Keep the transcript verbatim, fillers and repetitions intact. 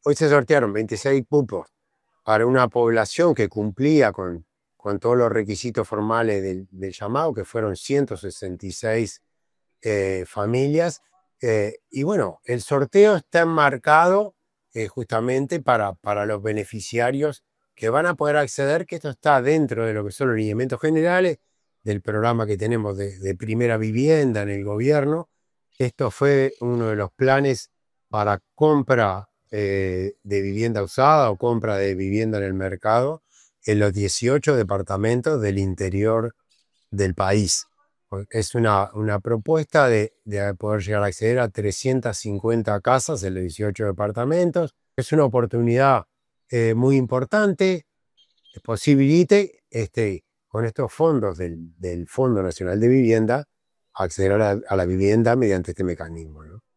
hoy se sortearon veintiséis cupos para una población que cumplía con, con todos los requisitos formales del, del llamado, que fueron ciento sesenta y seis eh, familias. Eh, y bueno, el sorteo está enmarcado eh, justamente para, para los beneficiarios que van a poder acceder, que esto está dentro de lo que son los lineamientos generales del programa que tenemos de, de primera vivienda en el gobierno. Esto fue uno de los planes para compra eh, de vivienda usada o compra de vivienda en el mercado en los dieciocho departamentos del interior del país. Es una, una propuesta de, de poder llegar a acceder a trescientas cincuenta casas en los dieciocho departamentos. Es una oportunidad eh, muy importante, que posibilite este, con estos fondos del, del Fondo Nacional de Vivienda acceder a la, a la vivienda mediante este mecanismo, ¿no?